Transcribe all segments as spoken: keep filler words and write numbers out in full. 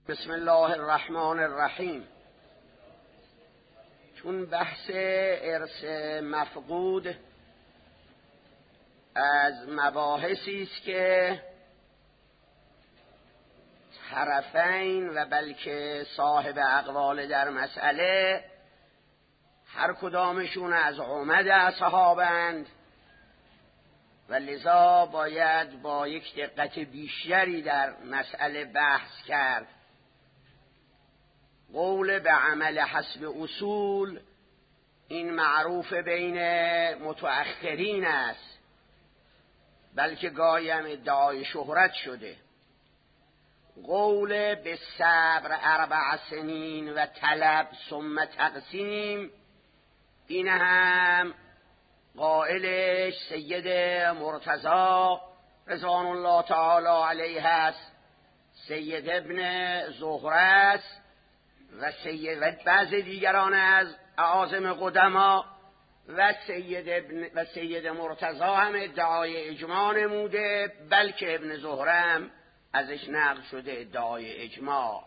بسم الله الرحمن الرحیم. چون بحث ارث مفقود از مباحثی است که طرفین و بلکه صاحب اقوال در مسئله هر کدامشون از عمد اصحابند و لذا باید با یک دقت بیشتری در مسئله بحث کرد. قول به عمل حسب اصول این معروف بین متأخرین است، بلکه گاهی هم ادعای شهرت شده. قول به صبر اربع سنین و طلب ثم تقسیم، این هم قائلش سید مرتضی رضوان الله تعالی علیه است، سید ابن زهره است و سید و بعض دیگران از اعاظم قدما و سید ابن و سید مرتضی هم ادعای اجماع نموده، بلکه ابن زهره هم ازش نقل شده ادعای اجماع.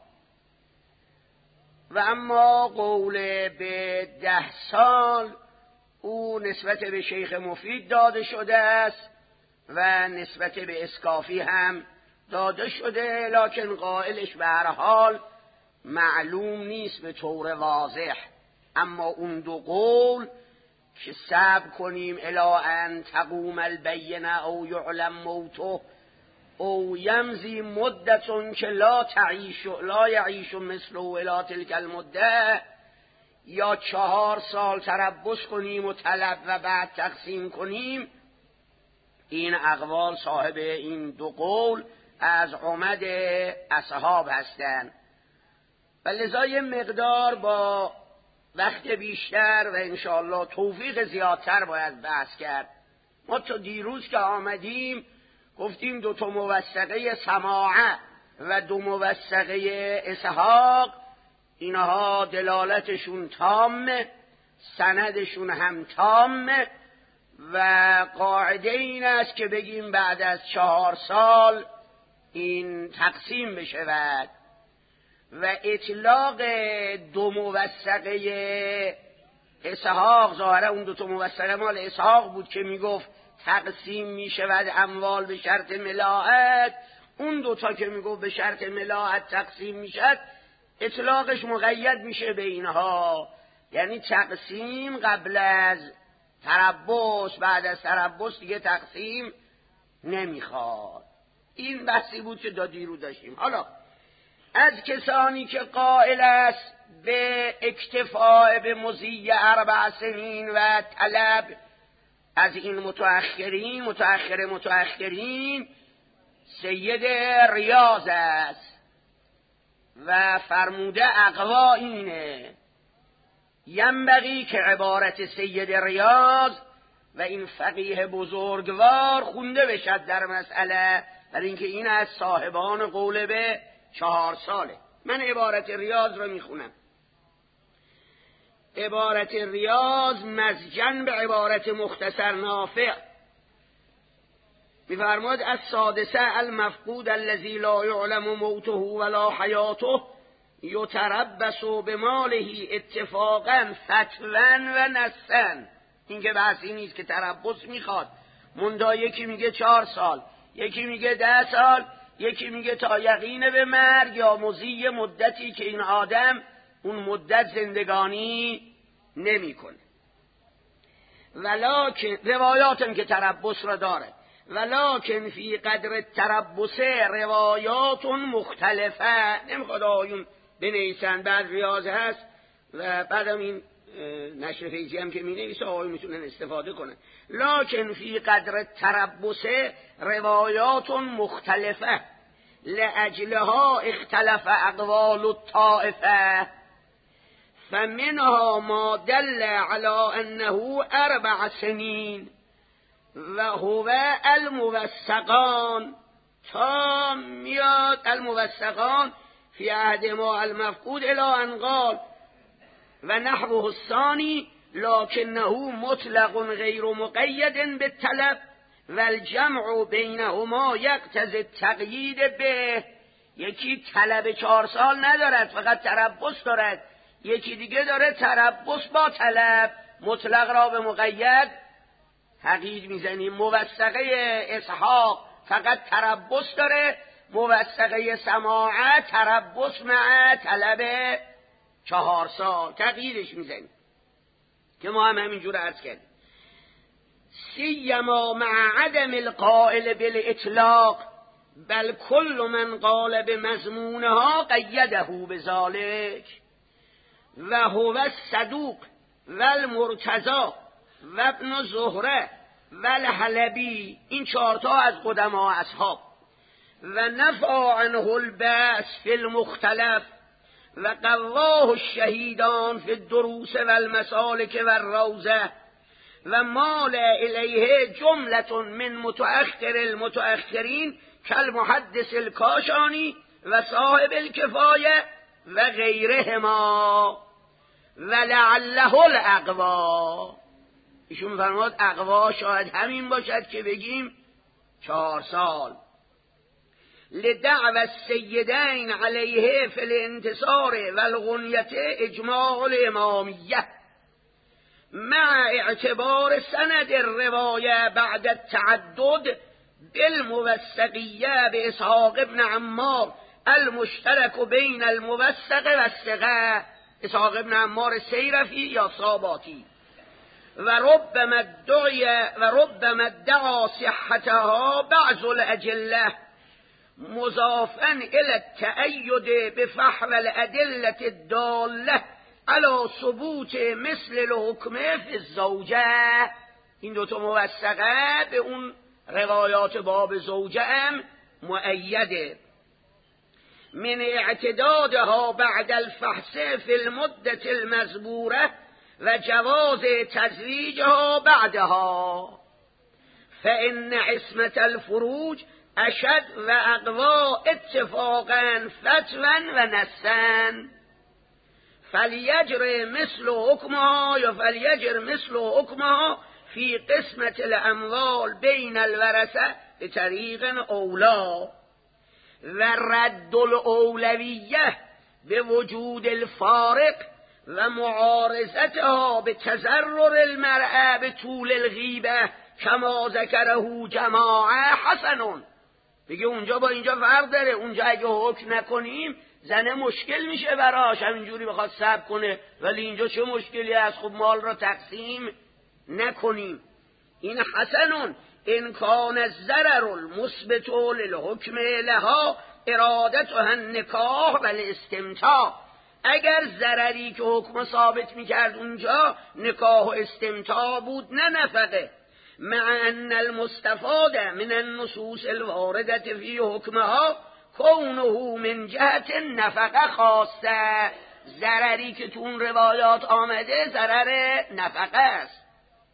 و اما قول به ده سال او نسبت به شیخ مفید داده شده است و نسبت به اسکافی هم داده شده، لکن قائلش به هر حال معلوم نیست به طور واضح. اما اون دو قول که صبر کنیم الی ان تقوم البینه او یعلم موته او یمضی مدتون که لا تعیش لا یعیش مثله الی تلک المده، یا چهار سال تربص کنیم و طلب و بعد تقسیم کنیم، این اقوال صاحب این دو قول از عمد اصحاب هستند. و لذا یه مقدار با وقت بیشتر و انشاءالله توفیق زیادتر باید بحث کرد. ما تا دیروز که آمدیم گفتیم دو تا موثقه سماعه و دو موثقه اسحاق، اینها دلالتشون تامه، سندشون هم تامه و قاعده این است که بگیم بعد از چهار سال این تقسیم بشود. و اطلاق دو موثقه اسحاق، ظاهرا اون دو تا موثقه مال اسحاق بود که میگفت تقسیم میشود اموال به شرط ملاحت، اون دو تا که میگفت به شرط ملاحت تقسیم میشد اطلاقش مقید میشه به اینها، یعنی تقسیم قبل از تربص، بعد از تربص دیگه تقسیم نمیخواد. این بحثی بود که دا دیرو داشتیم. حالا از کسانی که قائل است به اکتفاء به مضی اربع سنین و طلب، از این متأخرین متأخر متأخرین سید ریاض است و فرموده اقوا اینه ینبغی که عبارت سید ریاض و این فقیه بزرگوار خونده بشد در مسئله، برای اینکه این از صاحبان قول به چهار ساله. من عبارت ریاض رو میخونم. عبارت ریاض مزجن به عبارت مختصر نافع میفرماد از سادسه المفقود الذی لا یعلم موته ولا حیاته یتربص بماله اتفاقا فتوا و نسا. این که بحثی نیست که تربص میخواد، مندا یکی میگه چهار سال، یکی میگه ده سال، یکی میگه تا یقین به مرگ یا مضی مدتی که این آدم اون مدت زندگانی نمیکنه. ولکن روایاتم که تربص را داره، ولکن فی قدر تربص روایات مختلفه. نمیخواد آیون بنویسن، بعد ریاض هست و بعدم این نشر فیضی هم که می نویسه آیون میتونن استفاده کنن. لکن فی قدر تربص روایات مختلفه لأجلها اختلف اقوال الطائفه فمنها ما دل على انه اربع سنین و هو الموثقان. تا میاد الموثقان فی عهد ما المفقود الى ان قال و نحوه الثانی لکنه مطلق غیر مقید بالطلب و الجمع بینهما یقتضی التقیید به. یکی طلب چهار سال ندارد، فقط تربص دارد. یکی دیگه داره تربص با طلب، مطلق را به مقید تقیید میزنیم. موثقه اسحاق فقط تربص داره، موثقه سماعه تربص مع طلب چهار سال تقییدش میزنیم که ما هم همینجور عرض کردیم. سیما مع عدم القائل بالاطلاق بل کل من قال بمضمونها قیده بذلك و هو الصدوق و المرتضی و ابن زهره و الحلبی، این چهارتا از قدما اصحاب. و نفع عنه البأس فی المختلف و قواه الشهیدان فی الدروس و المسالک و الروضه و مال الیه جملة من متأخر المتأخرین کالمحدث الکاشانی و صاحب الکفایه و غیرهما و لعله الاقوا. ایشون فرمود اقوا شاید همین باشد که بگیم چهار سال. لدعوى السیدین علیه فی الانتصار و الغنیت اجماع الامامیه مع اعتبار سند الروایه بعد التعدد بالموثقیه به اسحاق ابن عمار المشترک بین الموثق و الثقه، اسحاق ابن عمار سیرفی یا صاباتی. و ربما ادعی و ربما ادعا صحتها بعض الاجله مضافا الى التأید بفحوى الادله الداله على ثبوت مثل الحکم فی الزوجه. این دوتا موثقه به اون روایات باب زوجه هم مؤیده. من اعتدادها بعد الفحص فی المدة المذبوره و جواز تزویجها بعدها فإن عصمة الفروج اشد و اقوا اتفاقا فتوا و نسا فلیجر مثل حکمها یا فلیجر مثل حکمها فی قسمت الاموال بین الورثه به طریق اولا و رد الاولویه به وجود الفارق و معارضتها به تضرر المرأة به طول الغیبه کما ذکره جماعه حسنون. دیگه اونجا با اینجا فرق داره. اونجا اگه حکم نکنیم زنه مشکل میشه براش، همینجوری بخواد صبر کنه، ولی اینجا چه مشکلی هست؟ خب مال را تقسیم نکنیم. این حسنون ان کان الضرر المثبت للحکم لها ارادتها النکاح و الاستمتاع. اگر ضرری که حکم ثابت میکرد اونجا نکاح و استمتاع بود نه نفقه، مع ان المستفاد من النصوص الوارده فی حکمها کونه من جهت نفقه خاصه. ضرری که تو اون روایات آمده ضرر نفقه است.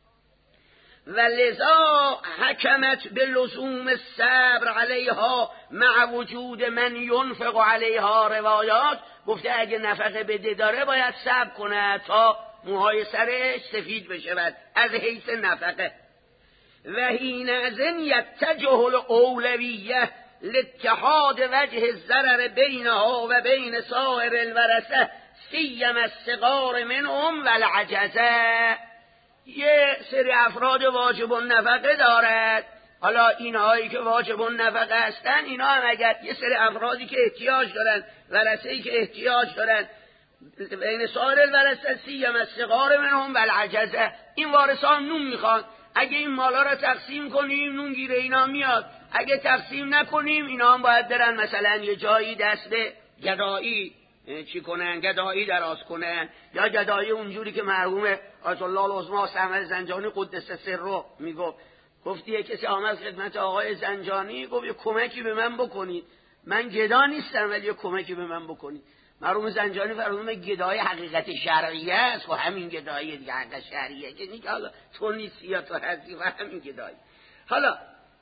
و لذا حکمت به لزوم الصبر علیها مع وجود من ینفق علیها. روایات گفته اگه نفقه بده داره باید صبر کنه تا موهای سرش سفید بشود از حیث نفقه. و حینئذ یتجه الاولویه لاتحاد وجه الضرر بینها و بین سایر الورثه سیما الصغار منهم و العجزه. یه سری افراد واجب النفقه دارد. حالا اینهایی که واجب النفقه هستن اینا هم اگر یه سری افرادی که احتیاج دارن، ورثه‌ای که احتیاج دارن، بین سایر الورثه سیما الصغار منهم و العجزه، این وارثان نون میخوان. اگه این مالا را تقسیم کنیم نون گیره اینا میاد، اگه تقسیم نکنیم اینا هم باید برن مثلا یه جایی دست به گدایی چی کنن، گدایی دراز کنن، یا گدایی اونجوری که مرحوم آیت الله العظمی سمر زنجانی قدس سره میگفت. گفت یه کسی آمد خدمت آقای زنجانی گفت یه کمکی به من بکنید، من گدا نیستم ولی یه کمکی به من بکنید. مرحوم زنجانی فرمود گدای حقیقت شرعیه است و همین گدایی دیگه حقیقت شرعیه که نیست، حالا تو نیستی یا تو هستی و همین گدایی. حالا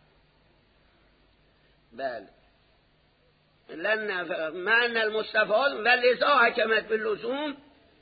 بله لن معنی المستفاد و لذا حکمت باللزوم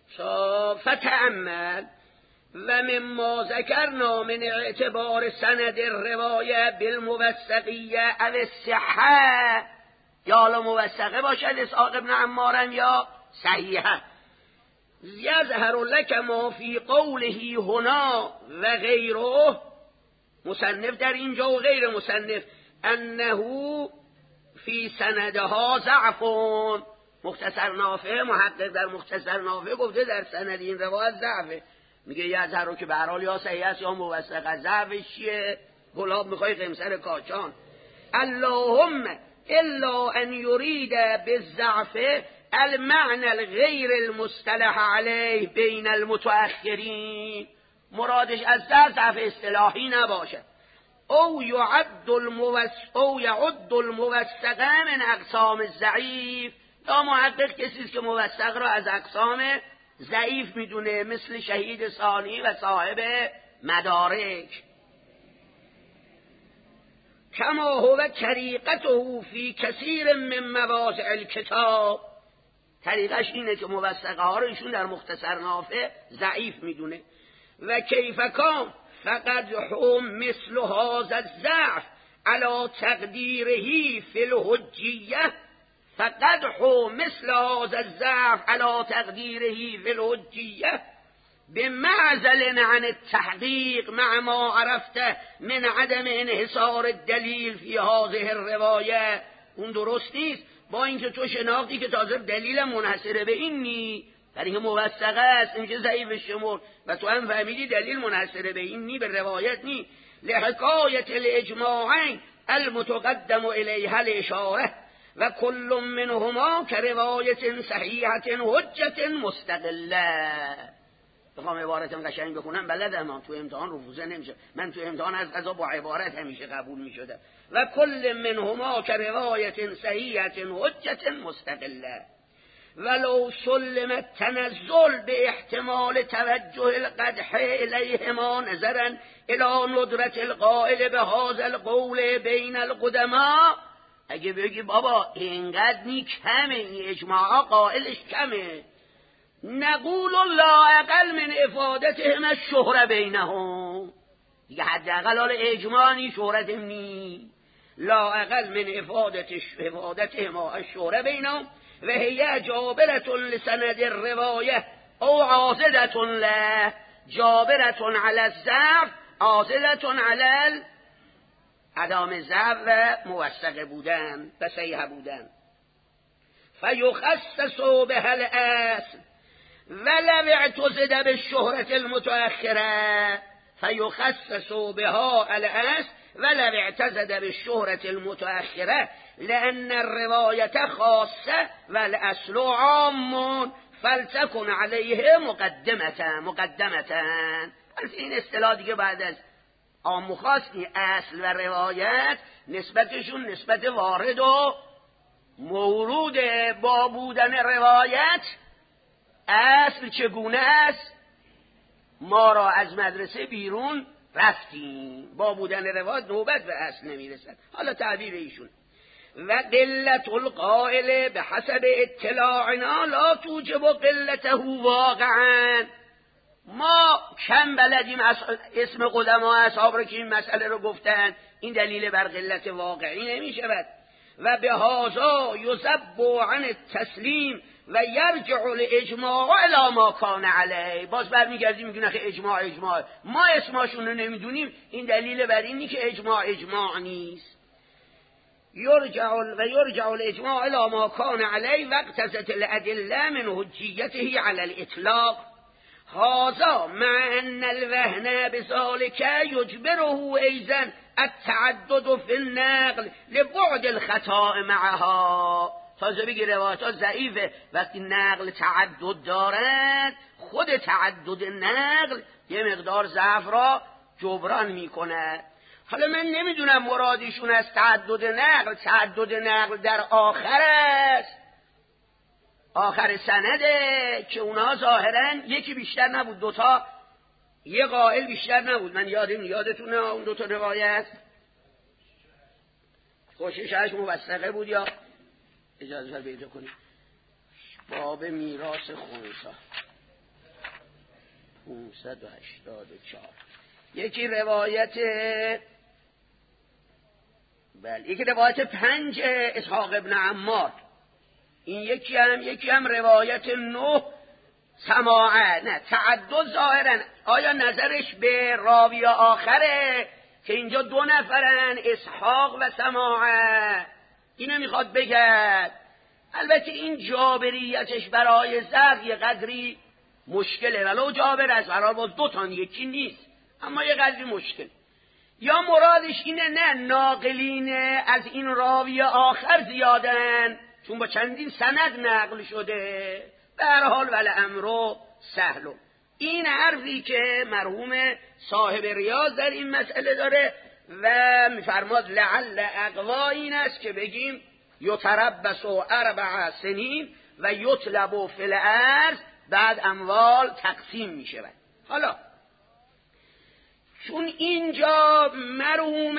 فتأمل و مما ذکرنا من اعتبار سند الروایه بالموثقیه او الصحه. یا حالا موثقه باشد اسحاق ابن عمارم یا صحیحه. یظهر لک ما فی قوله هنا و غیره، مصنف در اینجا و غیر مصنف، انه فی سندها ضعف. مختصر نافع محقق در مختصر نافع گفته در سند این روایت ضعفه. میگه یظهر رو که به هر حال یا صحیح است یا موثق. ضعفش چیه؟ گلاب میخوای قمصر کاچان. اللهم الا ان یرید بالضعف المعنى الغیر المصطلح علیه بین المتأخرین. مرادش از ضعف اصطلاحی نباشد. او یعد الموثق او یعد الموثق من اقسام الضعیف، یا محقق کسی است که موثق را از اقسام ضعیف میدونه، مثل شهید ثانی و صاحب مدارک. کما هو طریقته فی کثیر من مواضع الکتاب، طریقش اینه که موثقه ها رو ایشون در مختصر نافع ضعیف میدونه. و کیف کان فقد هم مثل هذا الضعف على تقدیره فی الحجیه، فقد هم مثل هذا الضعف على تقدیره فی الحجیه بمعزل عن التحقیق مع ما عرفته من عدم انحصار الدلیل فی هذه الروایه. اون درست نیست، با اینکه تو شناختی که تازه دلیل منحصره به این نی، در اینکه موثقه است، اینکه ضعیف شمر، و تو هم فهمیدی دلیل منحصره به این نی، به روایت نی. لحکایت الاجماعین المتقدم الیها الاشاره و کل منهما که روایت صحیحت حجت مستقله. بخوام عبارتم قشنگ بخونم بلدم، من تو امتحان رفوزه نمیشه، من تو امتحان از قضا با عبارت همیشه قبول میشده. و کل منهما که روایت صحیحت حجت مستقله ولو سلم التنزل به احتمال توجه القدح الیهما نظرا الى ندرت القائل به هذا القول بین القدما. اگه بگی بابا اینقدر نی کمه، این اجماع قائلش کمه، نقول لا اقل من افادتهم الشهره بینهم، دیگه حداقل حال اجماع نی شهرت نی، لا اقل من افادت افادتهم الشهره بینهم و هي جابرة لسند الروایه او عاضدة له، جابرة على الضعف عاضدة على عدم ضعف و موثق بودن و صحیح بودن. فیخصص بها الاصل ولو اعتزد بالشهرة المتأخرة، فيخصص بها الاصل ولو اعتزد بالشهرة المتأخرة لأن الرواية خاصة والأصل عام فلتكن عليه مقدمة مقدمة. این اصطلاح دیگه بعد از عام و خاص نی، اصل و روایت نسبتشون نسبت وارد و مورود. با بودن روایت اصل چگونه است؟ ما را از مدرسه بیرون رفتیم، با بودن روایت نوبت به اصل نمیرسد. حالا تعبیر ایشون و قلت القائل به حسب اطلاعنا لا توجب قلته واقعا. ما کم بلدیم اسم قدما اصحاب رو که این مسئله رو گفتن، این دلیل بر قلت واقعی نمی شود. و به هذا یذب عن التسلیم و یرجع الاجماع الی ما کان علیه. باز برمیگردیم میگن که اجماع اجماع، ما اسمشون رو نمیدونیم، این دلیل بر اینی که اجماع اجماع نیست. یرجع و یرجع الاجماع الی ما کان علیه واقتضت الادله من حجیته علی الاطلاق. هذا مع ان الوهن بذلك یجبره ایضا التعدد فی النقل لبعد الخطا معها. تازه بگی روایات ضعیفه، وقتی نقل تعدد دارد خود تعدد نقل یه مقدار ضعف را جبران میکنه. حالا من نمیدونم مرادشون از تعدد نقل، تعدد نقل در آخر است، آخر سنده که اونا ظاهرا یکی بیشتر نبود، دوتا، یه قائل بیشتر نبود. من یادم یادتونه اون دوتا روایت خوششش موثقه بود یا اجازه پیدا کنید. باب میراث خنثی پانصد و هشتاد و چهار. یکی روایت بله، یکی روایت پنج اسحاق ابن عمار، این یکی هم یکی هم روایت نه سماعه. نه تعدد ظاهرا. آیا نظرش به راوی آخره که اینجا دو نفرن، اسحاق و سماعه؟ اینو میخواد بگه. البته این جابریتش برای زرد یه قدری مشکله، ولو جابر از برای باز دو تا یکی نیست، اما یه قدری مشکل. یا مرادش اینه نه ناقلین از این راوی آخر زیادن، چون با چندین سند نقل شده. به هر حال ولی امرو سهلو. این حرفی که مرحوم صاحب ریاض در این مسئله داره و میفرماد لعل اقوا این است که بگیم یتربص اربع سنین و یطلب فی الارض، بعد اموال تقسیم میشه. حالا چون اینجا مرحوم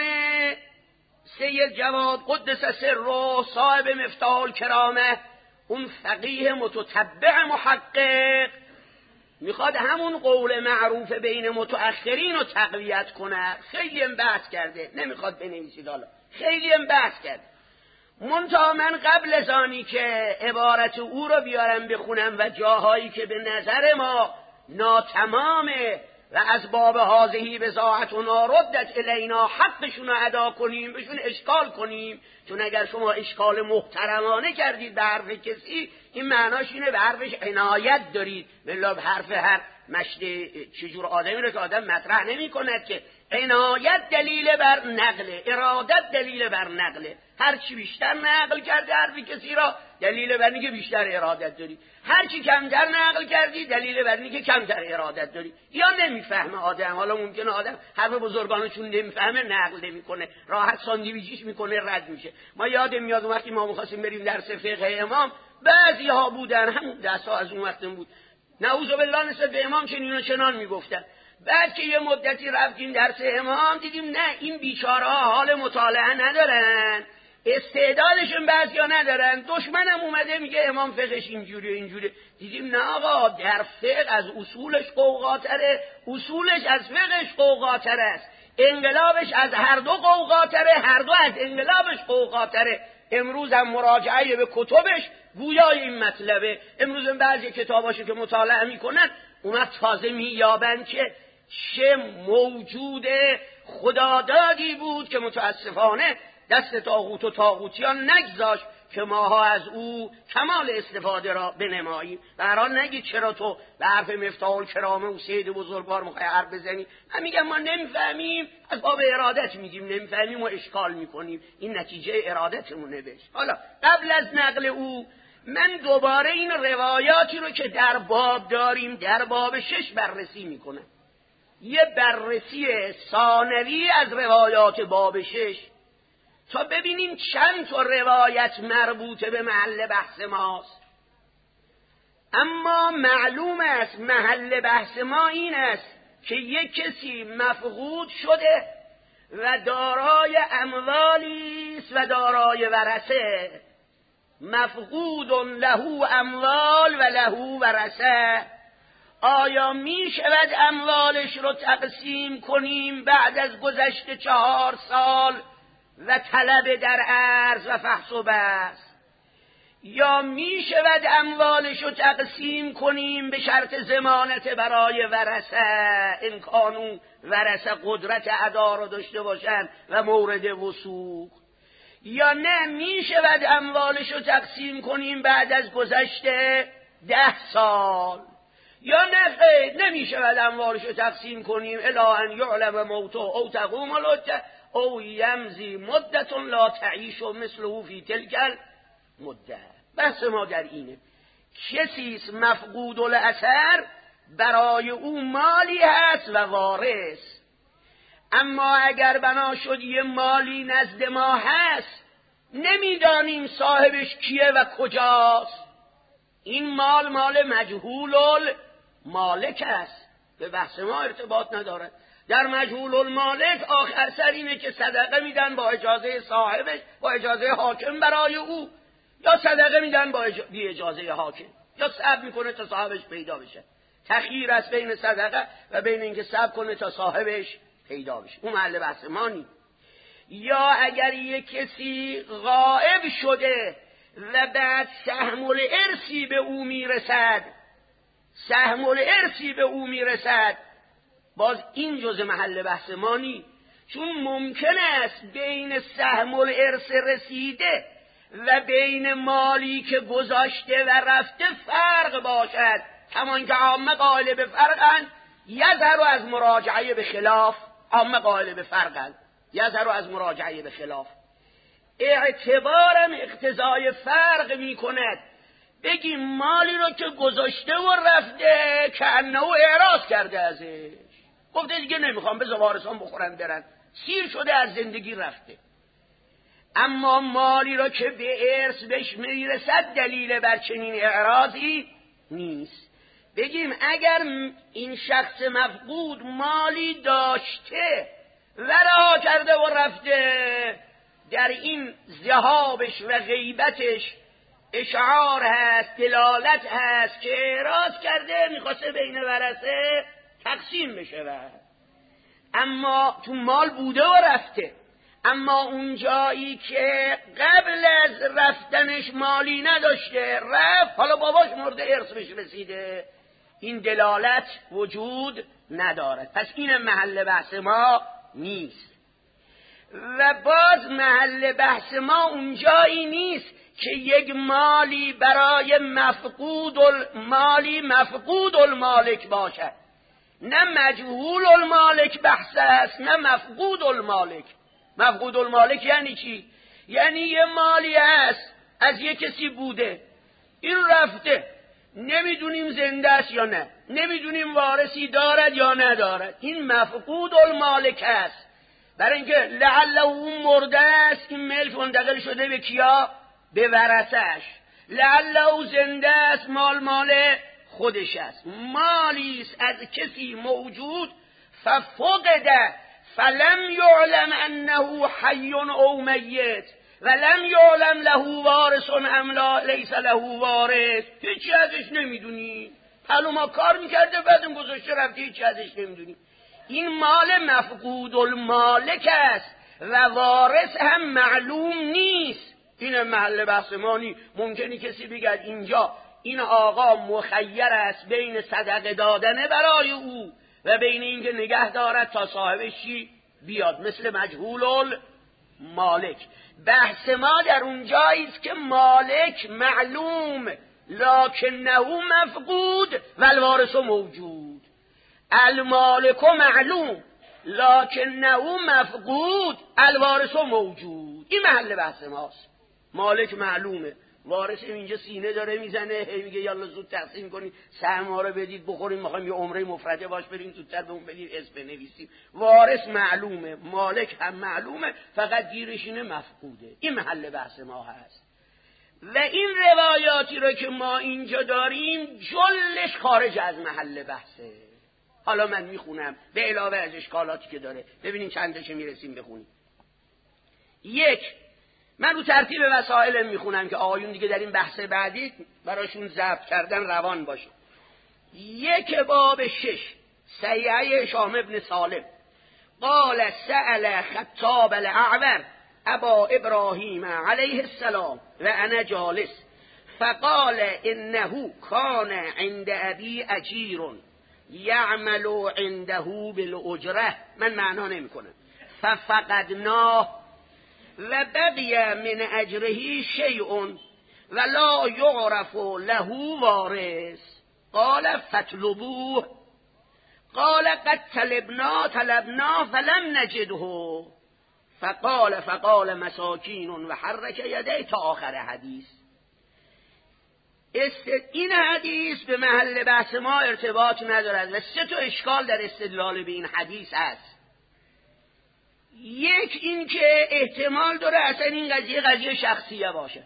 سید جواد قدس سره صاحب مفتاح الکرامه، اون فقیه متتبع محقق، میخواد همون قول معروف بین متأخرین رو تقویت کنه. خیلی هم بحث کرده، نمیخواد بنویسید، حالا خیلی هم بحث کرده. منتها من قبل از آنی که عبارت او رو بیارم بخونم و جاهایی که به نظر ما ناتمامه و از باب هازهی بضاعتنا ردت الینا حقشون رو ادا کنیم، بهشون اشکال کنیم، چون اگر شما اشکال محترمانه کردید به حرف کسی، این معناش اینه به حرفش عنایت دارید. بلا به حرف هر مشت چجور آدمی رو که آدم مطرح نمی کند که عنایت دلیل بر نقله، ارادت دلیل بر نقله. هر چی بیشتر نقل کرده حرفی کسی را، دلیل بر اینکه بیشتر ارادت داری. هر چی کمتر نقل کردی، دلیل بر اینکه کمتر ارادت داری. یا نمیفهمه آدم. حالا ممکنه آدم حرف بزرگانشون نمیفهمه، نقل نمیکنه، راحت ساندویچیش میکنه، رد میشه. ما یادم میاد وقتی ما می‌خواستیم بریم درس فقه امام، بعضی ها بودن همون دست ها از اون وقتم بود، نعوذ بالله نسبت به امام چنین و چنان میگفتن. بعد که یه مدتی رفتیم درس امام، دیدیم نه، این بیچاره ها حال مطالعه ندارن، استعدادشون بعضیا ندارن. دشمنم اومده میگه امام فقهش اینجوری اینجوری. دیدیم نه آقا، در فقه از اصولش قوقاتره، اصولش از فقهش قوقاتره است. انقلابش از هر دو قوقاتره، هر دو از انقلابش قوقاتره. امروز هم مراجعه به کتبش گویای این مطلبه. امروز هم بعضی کتاباشو که مطالعه میکنن اومد تازه مییابن که چه موجود خدادادی بود که متاسفانه دست طاغوت و طاغوتیان نگذاشت که ماها از او کمال استفاده را بنماییم. به هر حال نگید چرا تو به حرف مفتاح الکرامه و سید بزرگوار میخوای حرف بزنی. من میگم ما نمیفهمیم، از باب ارادت میگیم نمیفهمیم و اشکال میکنیم. این نتیجه ارادتمونه بهش. حالا قبل از نقل او من دوباره این روایاتی رو که در باب داریم در باب شش بررسی میکنم. یه بررسی ثانوی از روایات باب شش تا ببینیم چند تا روایت مربوط به محل بحث ماست. اما معلوم است محل بحث ما این است که یک کسی مفقود شده و دارای اموالی است و دارای ورثه. مفقود له اموال و له ورثه. آیا می شود اموالش رو تقسیم کنیم بعد از گذشت چهار سال و طلب در عرض و فحص و بحث، یا می شود اموالش رو تقسیم کنیم به شرط ضمانت برای ورثه، این کانون ورثه قدرت ادا رو داشته باشن و مورد وثوق، یا نه می شود اموالش رو تقسیم کنیم بعد از گذشته ده سال، یا نه خیر نمی شود اموالش رو تقسیم کنیم الی ان یعلم موته او تقوم الحجه او یمضی مدت لا تعیش مثله فی تلک المده. بحث ما در اینه کسی است مفقود الاثر، برای او مالی هست و وارث، اما اگر بنا شد یه مالی نزد ما هست نمیدانیم صاحبش کیه و کجاست، این مال مال مجهول المالک است، به بحث ما ارتباط نداره. در مجهول المالک آخر سر اینه که صدقه میدن با اجازه صاحبش، با اجازه حاکم برای او، یا صدقه میدن با اج... بی اجازه حاکم، یا صبر میکنه تا صاحبش پیدا بشه. تخییر است بین صدقه و بین اینکه صبر کنه تا صاحبش پیدا بشه. اون محل بحث ما نیست. یا اگر یک کسی غائب شده و بعد سهم الارثی به او میرسد سهم الارثی به او میرسد باز این جزء محل بحث ما نیست، چون ممکن است بین سهم الارث رسیده و بین مالی که گذاشته و رفته فرق باشد، همان که عامه قائل به فرقند یظهر از مراجعه به خلاف. عامه قائل به فرقند یظهر از مراجعه به خلاف. اعتبارم اقتضای فرق می کند. بگیم مالی رو که گذاشته و رفته که انه اعراض کرده ازش، گفته دیگه نمیخوام بذار وارثان بخورن برن، سیر شده از زندگی رفته. اما مالی را که به ارث بهش میرسد دلیل بر چنین اعراضی نیست. بگیم اگر این شخص مفقود مالی داشته و رها کرده و رفته، در این ذهابش و غیبتش اشعار هست، دلالت هست که اعراض کرده، میخواسته بین ورثه تقسیم بشه. اما تو مال بوده و رفته. اما اون جایی که قبل از رفتنش مالی نداشته رفت، حالا باباش مرده ارث بهش رسیده، این دلالت وجود ندارد. پس این محل بحث ما نیست. و باز محل بحث ما اون جایی نیست که یک مالی برای مفقود المالی مفقود المالک باشد. نه مجهول المالک بحث است، نه مفقود المالک. مفقود المالک یعنی چی؟ یعنی یه مالی هست از یه کسی بوده، این رفته، نمیدونیم زنده است یا نه، نمیدونیم وارثی دارد یا ندارد، این مفقود المالک است. برای اینکه لعل اون مرده است، این ملک منتقل شده به کیا؟ به ورثه‌اش. لعل او زنده است، مال مال خودش است. مالی است از کسی موجود ففقد فلم یعلم انه حی او میت ولم یعلم له وارث ام لا لیس له وارث. هیچی ازش نمیدونی، معلومه کار میکرده بعدم گذاشته رفته، هیچی ازش نمیدونی. این مال مفقود المالک است و وارث هم معلوم نیست. این محل بحث ما نیست. ممکنی کسی بگه اینجا این آقا مخیر است بین صدقه دادن برای او و بین اینکه نگه دارد تا صاحبش چی بیاد، مثل مجهول المالک. بحث ما در اون جایی است که مالک معلوم لکنه مفقود و الوارث موجود. المالک معلوم لکنه مفقود الوارث موجود. این محل بحث ماست. مالک معلومه، وارث اینجا سینه داره میزنه، هی میگه یالا زود تقسیم کنید، سهم ها رو بدید بخوریم، میخوایم یه عمره مفرده باش بریم زودتر به اون بدید اسم بنویسیم. وارث معلومه، مالک هم معلومه، فقط گیرش اینه مفقوده. این محل بحث ما هست. و این روایاتی رو که ما اینجا داریم جلش خارج از محل بحثه. حالا من میخونم به علاوه از اشکالاتی که داره، ببینیم چندش میرسیم بخونیم. یک، من رو ترتیب وسائل میخونم که آقایون دیگه در این بحث بعدی براشون ضبط کردن روان باشه. یک باب شش، صحیحه هشام ابن سالم قال سأل خطاب الاعور ابا ابراهیم علیه السلام و انا جالس فقال انه کان عند ابی اجیر یعمل عنده بالاجره. من معنا نمی کنم. ففقدناه و بقی من اجره شیء ولا یعرف له وارث. قال فاطلبوه. قال قد طلبنا طلبنا فلم نجده. فقال فقال مساکین و حرک یدیه تا آخر حدیث. این حدیث به محل بحث ما ارتباط ندارد و سه تا اشکال در استدلال به این حدیث هست. یک، این که احتمال داره اصلا این قضیه قضیه شخصیه باشه،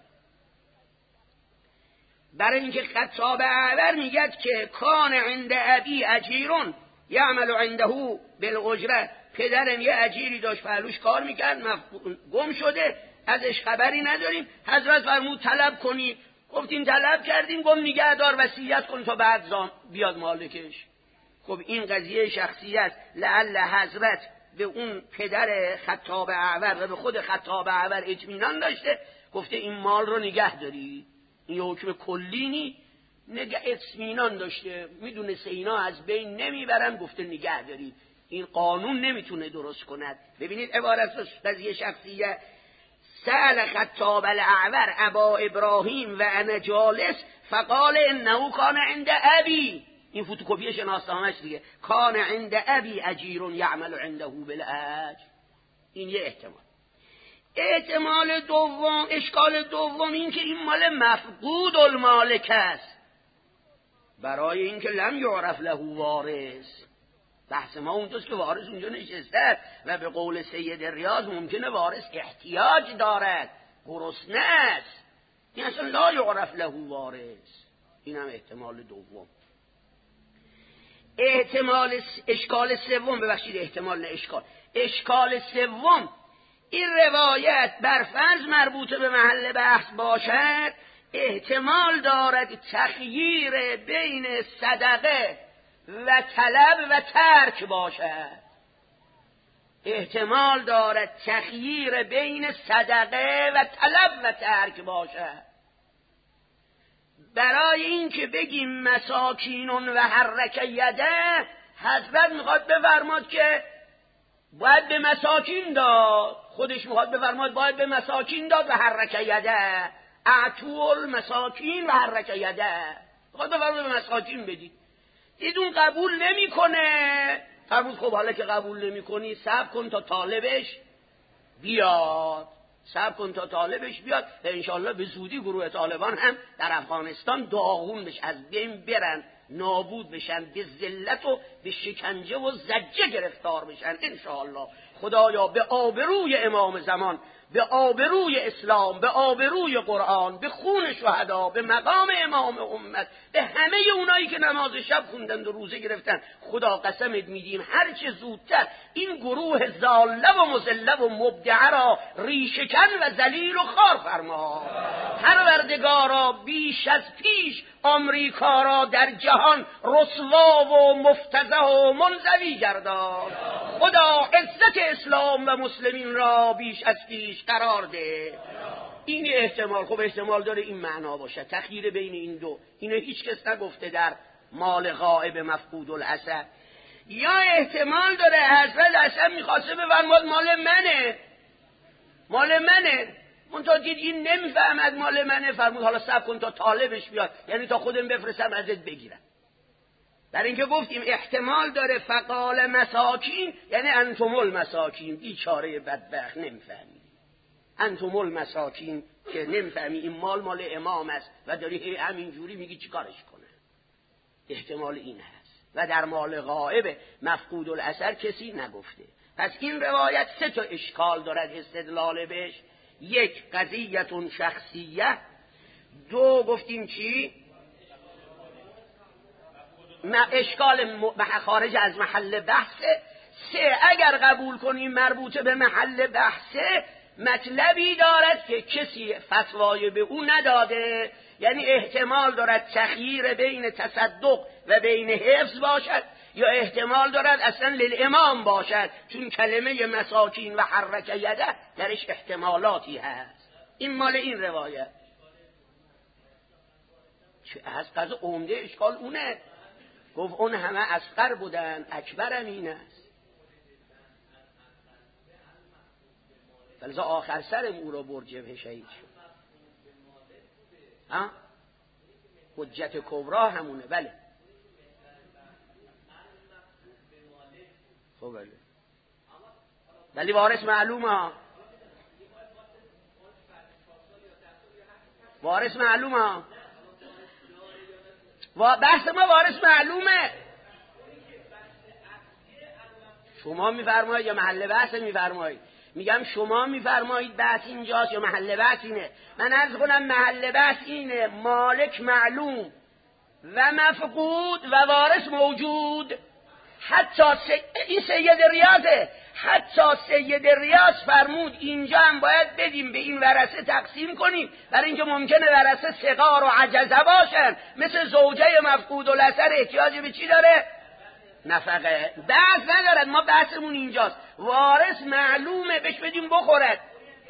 برای اینکه خطاب اعور میگه که کان عند ابی اجیرون یعمل عنده بالاجره، پدرم یه اجیری داشت پهلوش کار میکرد، گم شده، ازش خبری نداریم، حضرت فرمود طلب کنی، گفتیم طلب کردیم، گم نگه دار وصیت کن تا بعد بیاد مالکش. خب این قضیه شخصیت، لعل حضرت به اون پدر خطاب اعور و به خود خطاب اعور اطمینان داشته، گفته این مال رو نگه داری، این یه حکم کلی نی، نگه اطمینان داشته، میدونه اینا از بین نمیبرن، گفته نگه دارید. این قانون نمیتونه درست کند. ببینید عبارت قضیه شخصیه. سأل خطاب الاعور ابا ابراهیم و انا جالس فقال انه کان عند ابی، این فتوکپی شناسنامه‌اش دیگه، کان عند ابی اجیر یعمل عنده بالاجر. این یه احتمال. احتمال دوم، اشکال دوم این که این مال مفقود المالک است، برای اینکه لم یعرف له وارث. بحث ما اونجاست که وارث اونجا نشسته و به قول سید ریاض ممکنه وارث احتیاج دارد، گرسنه است، این اصلا لا یعرف له وارث. این هم احتمال دوم. احتمال اشکال سوم، ببخشید احتمال نه اشکال، اشکال سوم، این روایت بر فرض مربوط به محل بحث باشد، احتمال دارد تخییر بین صدقه و طلب و ترک باشد. احتمال دارد تخییر بین صدقه و طلب و ترک باشد. برای اینکه بگیم مساکینون و حرک یده، حضرت میخواد بفرماد که باید به مساکین داد، خودش میخواد بفرماد باید به مساکین داد و حرک یده، اعطوا المساکین و حرک یده، میخواد بفرماد به مساکین بدید. ایدون قبول نمیکنه، فرمود خب حالا که قبول نمیکنی صبر کن تا طالبش بیاد، صبر کن تا طالبش بیاد و انشالله به زودی گروه طالبان هم در افغانستان داغون بش، از بین برن، نابود بشن، به ذلت و به شکنجه و زجه گرفتار بشن انشالله. خدایا به آبروی امام زمان، به آبروی اسلام، به آبروی قرآن، به خون شهدا، به مقام امام امت، به همه اونایی که نماز شب خوندند و روزه گرفتن، خدا قسمت میدیم هر چه زودتر این گروه ضاله و مضله و مبدعه را ریشه‌کن و ذلیل و خار فرما. پروردگارا بیش از پیش آمریکا را در جهان رسوا و مفتضح و منزوی گردان. خدا عزت اسلام و مسلمین را بیش از پیش قرار ده. این احتمال، خب احتمال داره این معنا باشه، تخییر بین این دو. اینو هیچ کس نگفته در مال غائب مفقود الاثر. یا احتمال داره حضرت اصلا میخواسته بفرماد مال منه، مال منه، منتها دید این نمیفهمد مال منه، فرمود حالا صبر کن تا طالبش بیاد، یعنی تا خودم بفرستم ازت بگیرم. در اینکه گفتیم احتمال داره فقال مساکین، یعنی انتم المساکین، بیچاره بدبخت نمیفهمی، انتم المساکین که نمیفهمی این مال مال امام است و داری همینجوری میگی چیکارش کنه. احتمال این هست. و در مال غائب مفقود الاثر کسی نگفته. پس این روایت سه تا اشکال دارد استدلال بهش. یک، قضیتون شخصیه. دو، گفتیم چی؟ اشکال خارج از محل بحثه. سه، اگر قبول کنیم مربوطه به محل بحثه، مطلبی دارد که کسی فتوای به او نداده، یعنی احتمال دارد تخییر بین تصدق و بین حفظ باشد، یا احتمال دارد اصلا للامام باشد، چون کلمه مساکین و حرک یده درش احتمالاتی هست. این مال این روایت. چه از قضا عمده اشکال اونه، گفت اون همه اصغر بودن، اکبرم این است، فلذا آخر سرم او را بر جبهه شهید شد. ها؟ حجت کبرا همونه. بله خب بله، ولی وارث معلومه، وارث معلومه، و بحث ما وارث معلومه. شما میفرمایید یا محل بحث میفرمایید؟ میگم شما میفرمایید بحث اینجاست یا محل بحث اینه؟ من عرض کنم محل بحث اینه، مالک معلوم و مفقود و وارث موجود. حتی سی... این سید ریاضه، حتی سید ریاض فرمود اینجا هم باید بدیم به این ورثه تقسیم کنیم، برای اینکه ممکنه ورثه صغار و عجزه باشن، مثل زوجه مفقود الاثر احتیاج به چی داره؟ نفقه بحث ندارد، ما بحثمون اینجاست. وارث معلومه، بهش بدیم بخورد.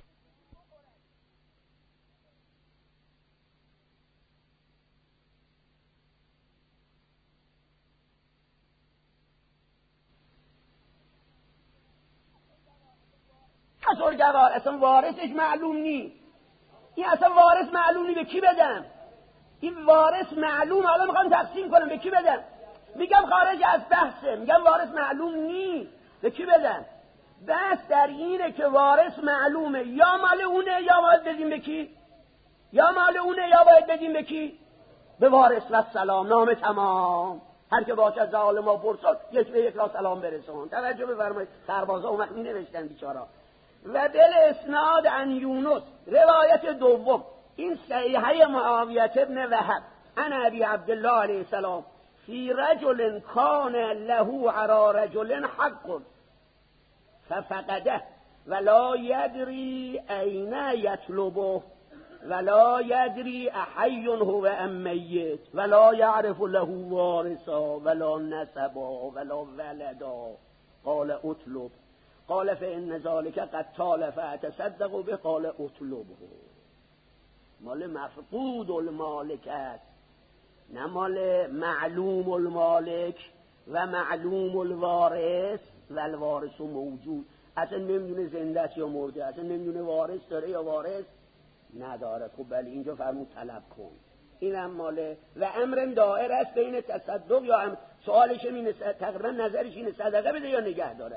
اصلگوار اصلا وارثش معلوم نی، این اصلا وارث معلوم نی، به کی بدم؟ این وارث معلوم، حالا میخوام تقسیم کنم، به کی بدم؟ میگم خارج از بحثه، میگم وارث معلوم نی، به کی بدم؟ بحث در اینه که وارث معلومه، یا مال اونه یا باید بدیم به کی؟ یا مال اونه یا باید بدیم به کی؟ به وارث. و سلام، نام تمام. هر که باشد ظالم و پرسان یک به یک را سلام برسون. توجه بفرمایید، سربازا اومد می نوشتن بیچارا. و بل اسناد عن یونس، روایت دوم، این صحیحه معاویه ابن وهب عن ابی عبدالله علیه السلام فی رجل کان له علی رجل حق ففقده ولا یدری این یطلبه ولا یدری احی هو ام میت ولا یعرف له وارثا ولا نسبا ولا ولدا قال اطلب قال فإن ذلك قد طال فأتصدق به قال اطلبه. مال مفقود المالک است، نه مال معلوم المالک و معلوم الوارث و الوارث موجود. اصلا نمیدونه زنده است یا مرده، اصلا نمیدونه وارث داره یا وارث نداره. خب بله اینجا فرمود طلب کن. اینم مال و امر دائر است بین تصدق یا امر. سوالش اینه، تقریبا نظرش اینه صدقه بده یا نگه داره.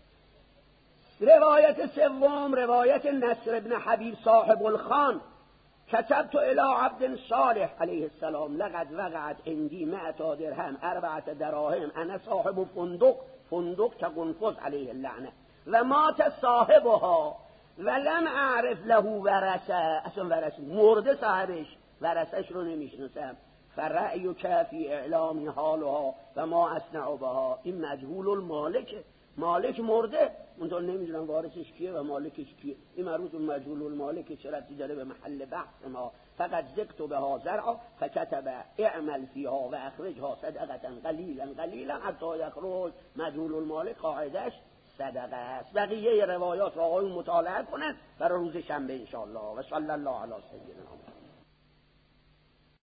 روایت سوم، روایت نصر ابن حبیب صاحب الخان كتبت الى عبد صالح علیه السلام لقد وقعت عندي مئة درهم اربعة دراهم انا صاحب فندق فندق كقنفذ علیه اللعنه و مات صاحبها ولم اعرف له ورثه. اصلا ورثه مرده صاحبش، ورثهش رو نمیشناسم. فرأی کافی اعلام حالها و ما اصنع بها. این مجهول المالکه، مالک مرده اونطور نمیدونم وارثش کیه و مالکش کیه. این مربوط به مجهول المالکه، چه ربطی داره به محل بحث ما؟ فقط ذکت بها زرعا فكتب اعمل فيها و اخرجها صدقه قلیلا قلیلا حتی یخرج. مجهول المالک قاعدش صدقه است. بقیه روایات را آقایون مطالعه کنند برای روز شنبه ان شاء الله. و صلی الله علی سیدنا